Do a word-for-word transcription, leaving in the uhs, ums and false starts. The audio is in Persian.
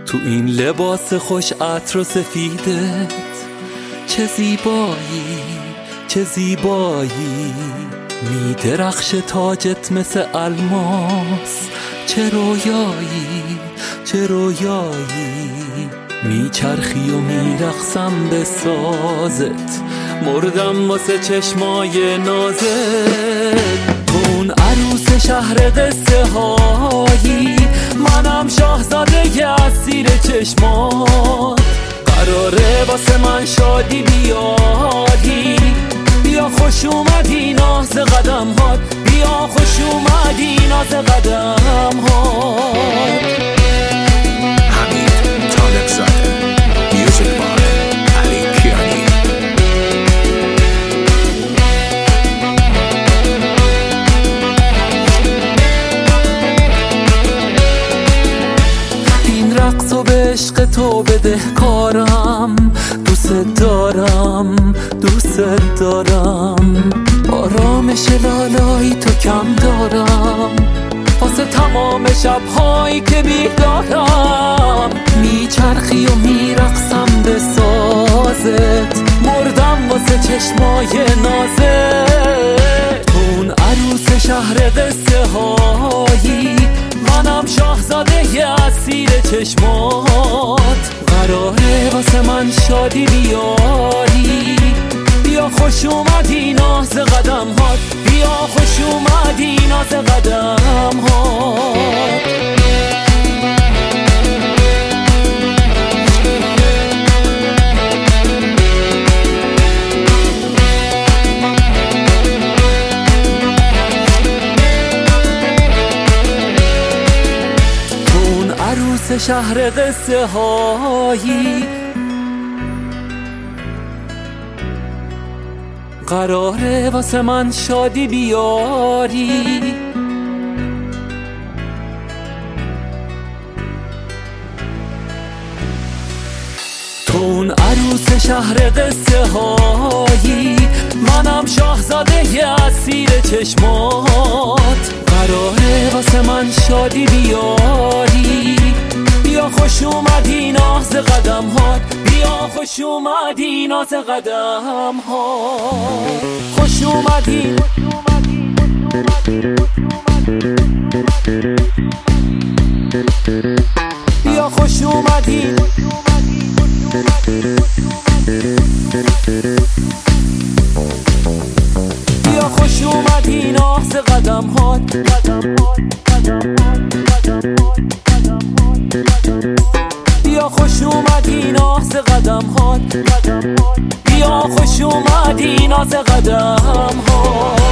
تو این لباس خوش عطر و سفیدت چه زیبایی، چه زیبایی، می درخش تاجت مثل الماس، چه رویایی، چه رویایی، می چرخی و می رقصم به سازت، مردم واسه چشمای نازت. تو اون عروس شهر قصه هایی، منم شاهزاده اسیر چشمات، قراره واسه من شادی بیاری، بیا خوش اومدی ناز قدم هات، بیا خوش اومدی ناز قدم هات. حمید طالب زاده، میوزیک بای علی کیانی. این رقص و به عشق تو بده کارم، دوست دارم، دوست دارم، آرامش لالایی تو کم دارم، واسه تمام شبهایی که بیدارم، میچرخی و میرقصم به سازت، مردم واسه چشمای نازت. تو اون عروس شهر قصه هایی، منم شاهزاده اسیر چشمات، قراره واسه من شادی بیاری، بیا خوش اومدی ناز قدم هات، بیا خوش اومدی ناز قدم هات. عروس شهر قصه هایی، قراره واسه من شادی بیاری، تو اون عروس شهر قصه هایی، منم شاهزاده اسیر چشمات، قراره واسه من شادی بیاری، بیا خوش اومدی ناز قدم هات، بیا خوش اومدی ناز قدم هات، خوش اومدی، بیا خوش اومدی، بیا خوش اومدی ناز قدم هات، بیا خوش اومدی ناز قدم هات، بیا خوش اومدی ناز قدم هات.